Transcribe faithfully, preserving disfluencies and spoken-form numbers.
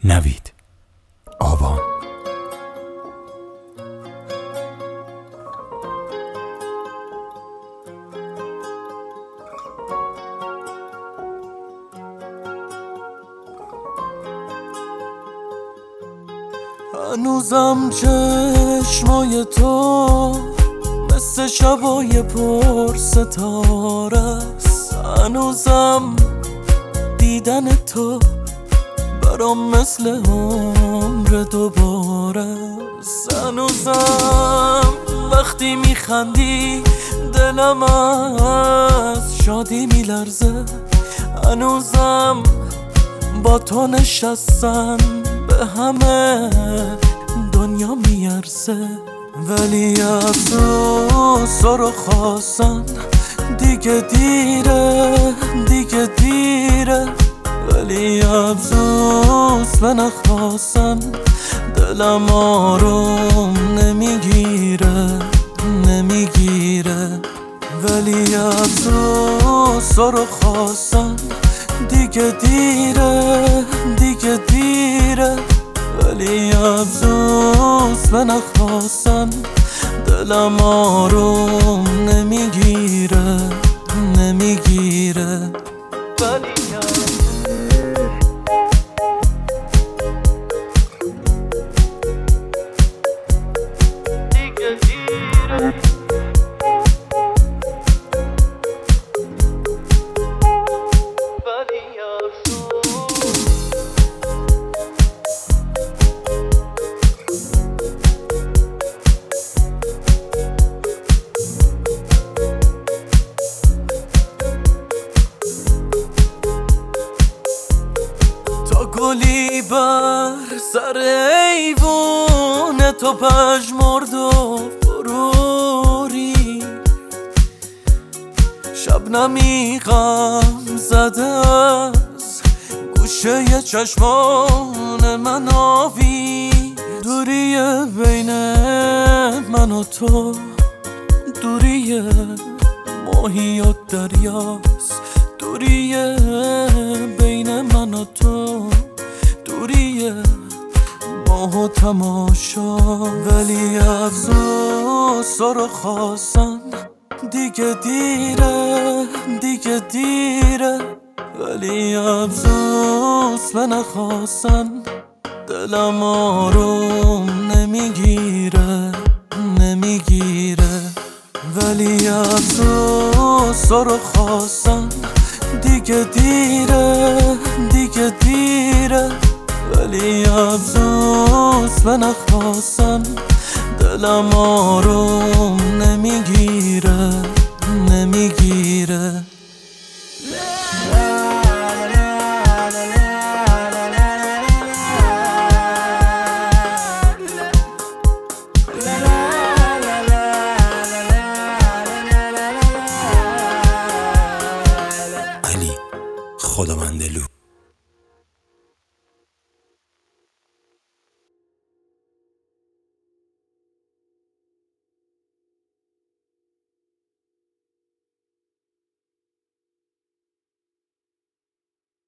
نوید آبان. هنوزم چشمای تو مثل شبای پر ستاره است. هنوزم دیدن تو برام مثل عمر دوباره است. هنوزم وقتی میخندی دلم از شادی میلرزه. هنوزم با تو نشستن به همه دنیا میارزه. ولی افسوس رو خواستن دیگه دیره، دیگه دیره. ولی افسوس به نخواستن دلم آروم نمیگیره، نمیگیره. ولی افسوس رو خواستن دیگه دیره، دیگه دیره. ولی افسوس به نخواستن دلم آروم نمیگیره، نمیگیره. ولی دیگه دیره. گلی بر سر ایوون تو پژمرد و فروری، شبنمی غم زده از گوشه چشمان من آوی. دوری بین من و تو دوری ماهی و دریاست. دوری بین من و تو دوری ماه و تماشا. ولی افسوس رو خواستن دیگه دیره، دیگه دیره. ولی افسوس به نخواستن دلم آروم نمیگیره، نمیگیره. ولی افسوس رو خواستن دیگه دیره، دیگه دیره. ولی افسوس به نخواستن دلم آروم نمیگیره، نمیگیره. علی خداوند